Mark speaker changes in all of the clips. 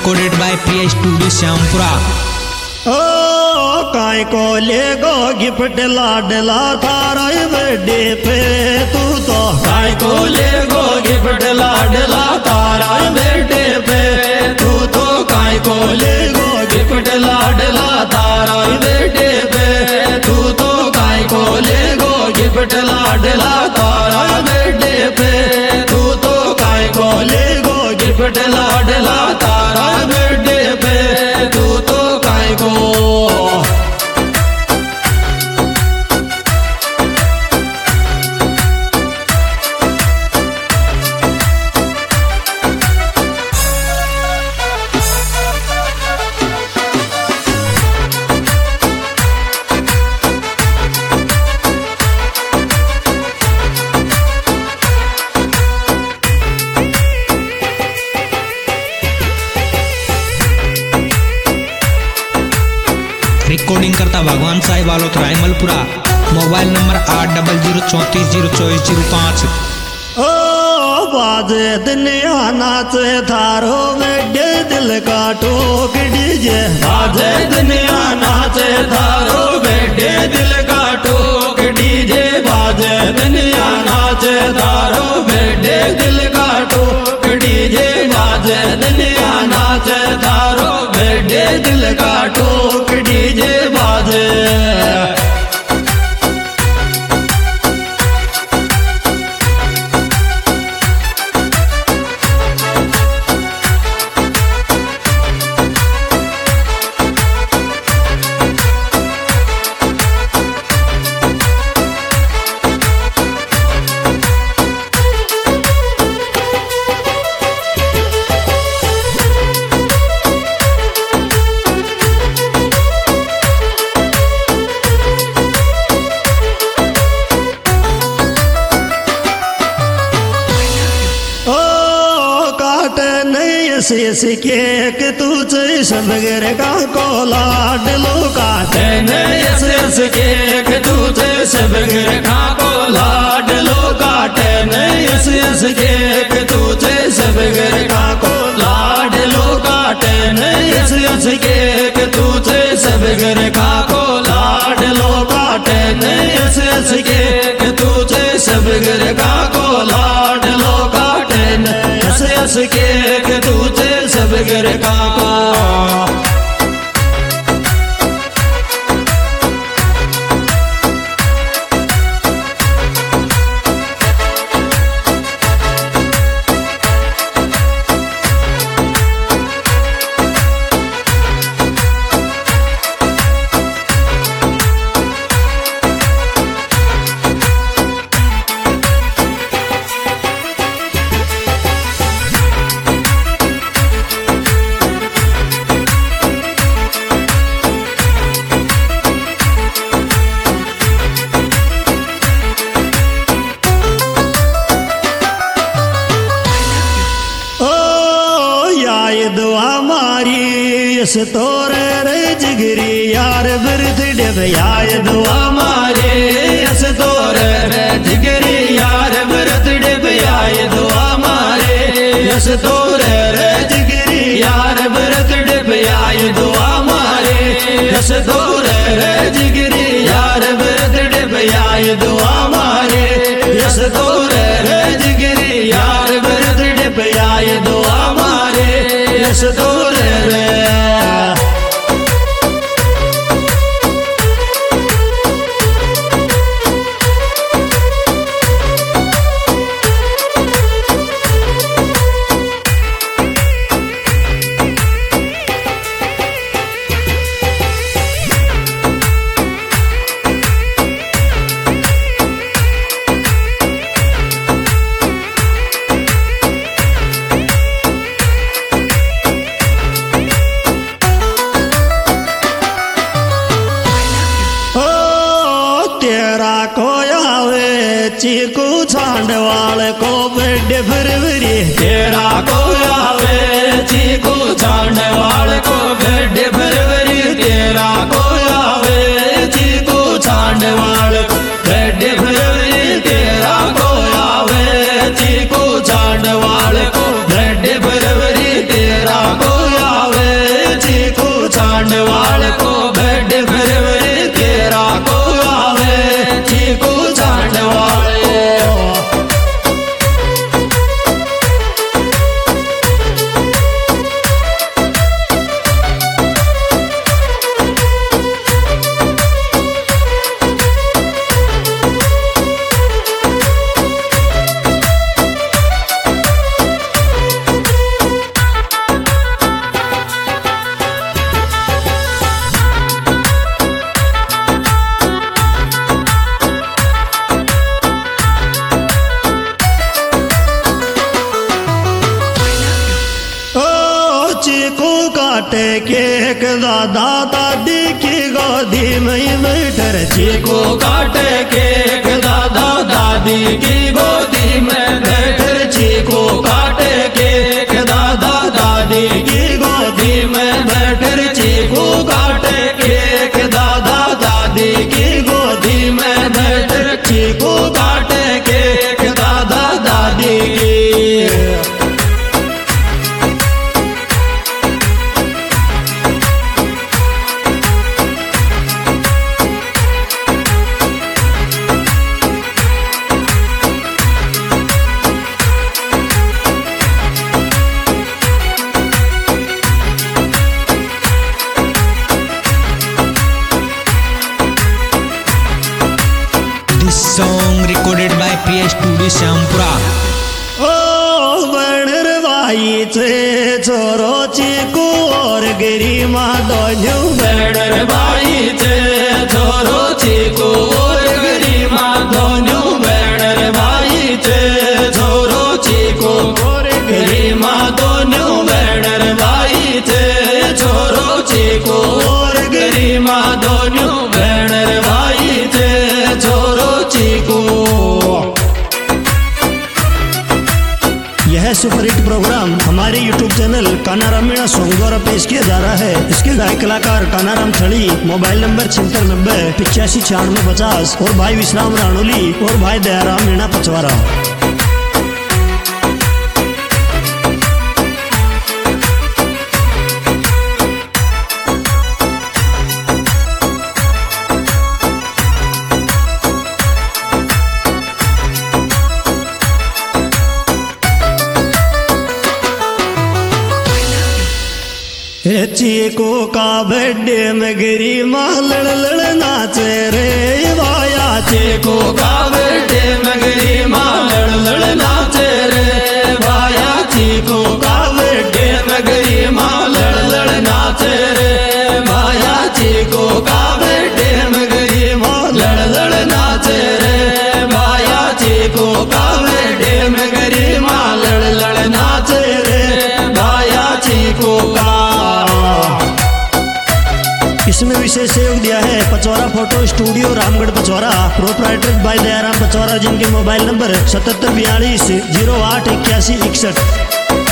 Speaker 1: recorded by Priya Studio Syampura।
Speaker 2: ओ काय को ले गो गिफ्ट लाडला थारा बर्थडे पे तू तो
Speaker 3: काय को ले गो गिफ्ट लाडला तारा बर्थडे पे तू तो काय को ले गो गिफ्ट लाडला तारा बर्थडे पे तू तो काय को ले गो गिफ्ट लाडला तारा बर्थडे पे तू तो काय को ले गो गिफ्ट लाडला तारा बर्थडे पे तू तो काय को।
Speaker 1: रिकॉर्डिंग करता भगवान साहिब आलोत रायमलपुरा। Mobile number 8034044005।
Speaker 2: ओ बाजे दुनिया नाचे थारो बर्थडे दिल का ठोक डीजे
Speaker 3: बाजे दुनिया नाचे थारो बर्थडे दिल का ठोक डीजे बाजे दुनिया नाचे थारो बर्थडे दिल का ठोक डीजे बाजे दुनिया नाचे थारो बर्थडे दिल का ठोक डीजे बाजे।
Speaker 2: शेष केक तुझे सबगर का कोलाड लो काटे
Speaker 3: शेष केक तुझे सबगर का कोलाड लो काटे शेष केक तुझे सबगर का कोलाड लो काटे शेष केक तुझे सबगर का कोलाड लो काटे शेष केक तुझे सबगर का कोलाड लो काटे शेष केक तुझे सबगर का को।
Speaker 2: दुआ मारी इस तोरे रे जिगरी यार बर्थडे पे यार
Speaker 3: दुआ मारे इस तोरे रे जिगरी यार बर्थडे पे आए दुआ मारे इस तोरे रे जिगरी यार बर्थडे पे आए दुआ मारे इस तोरे रे जिगरी यार बर्थडे पे आए दुआ मारे इस तोरे रे जिगरी यार बर्थडे पे आए दुआ मारे इस तोरे रे।
Speaker 2: चीकू छांडवाल को बर्थडे फरवरी
Speaker 3: तेरा को आवे चीकू छांडवाल को बर्थडे फरवरी तेरा को आवे चीकू छांडवाल बर्थडे फरवरी तेरा को आवे चीकू छांडवाल को बर्थडे फरवरी तेरा को आवे
Speaker 2: काटे केक दादा दादी की गोदी में बैठर
Speaker 3: चीकू काटे केक दादा दादी की गोदी में बैठर चीकू काटे केक दादा दादी की गोदी में बैठर चीकू काटे केक दादा दादी की गोदी में बैठर चीकू काटे केक दादा दादी की।
Speaker 1: Song recorded by PS Studio Shampura.
Speaker 2: ओ बणर भाई चे छोरो चीकू और गिरी माधोन्यू
Speaker 3: बणर भाई चे छोरो चीकू और गिरी माधोन्यू बणर भाई चे छोरो चीकू और गिरी माधोन्यू बणर भाई चे छोरो चीकू और गिरी माधोन्यू बणर भाई चे छोरो चीकू।
Speaker 2: यह सुपरहिट प्रोग्राम हमारे YouTube channel Kanaram Meena song द्वारा पेश किया जा रहा है। इसके गायक कलाकार कानाराम थड़ी, मोबाइल नंबर 7690 और भाई विश्राम राणोली और भाई दयाराम मीणा पचवारा। चीकू का बर्थडे में गिरी माँ लड़ नाचे रे भाया
Speaker 3: चीकू का बर्थडे में गिरी माँ लड़ नाचे रे भाया चीकू का बर्थडे में गिरी माँ लड़ नाचे रे भाया चीकू का बर्थडे में गिरी माँ लड़ नाचे रे भाया चीकू का बर्थडे में गिरी माँ लड़ नाचे रे भाया चीकू का।
Speaker 2: इसमें विशेष सहयोग दिया है Pachaura photo studio Ramgarh Pachaura, proprietor by Dayaram Pachaura, जिनके मोबाइल नंबर 7742 08 81 61।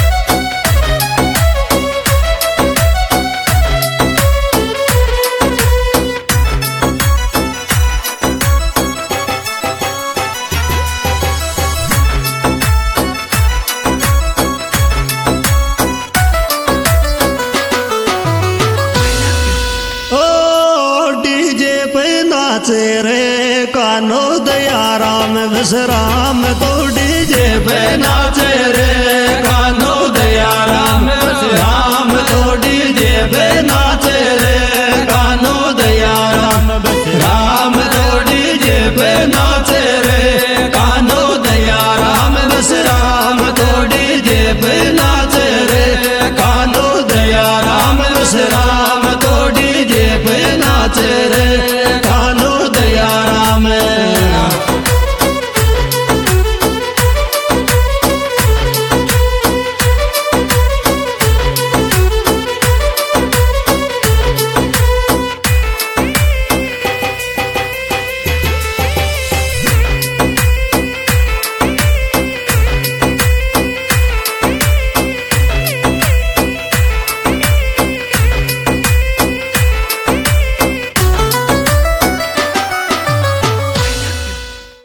Speaker 2: नाचे रे कानो दयाराम विश्राम तो
Speaker 3: डीजे पे नाचे रे कानो दयाराम विश्राम तो डीजे पे नाचे रे कानो दयाराम विश्राम तो डीजे पे नाचे रे कानो दयाराम विश्राम तो डीजे पे नाचे रे कानो दयाराम विश्राम तो डीजे पे नाचे रे